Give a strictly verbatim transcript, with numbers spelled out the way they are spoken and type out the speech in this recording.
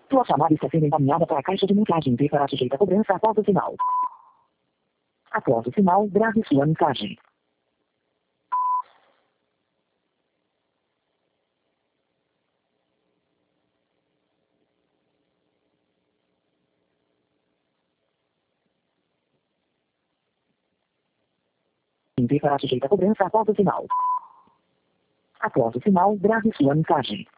Sua chamada está sendo encaminhada para a caixa de mensagem e será sujeita a cobrança após o sinal. Após o sinal, grave sua mensagem. E será sujeita a cobrança após o sinal. Após o sinal, grave sua mensagem.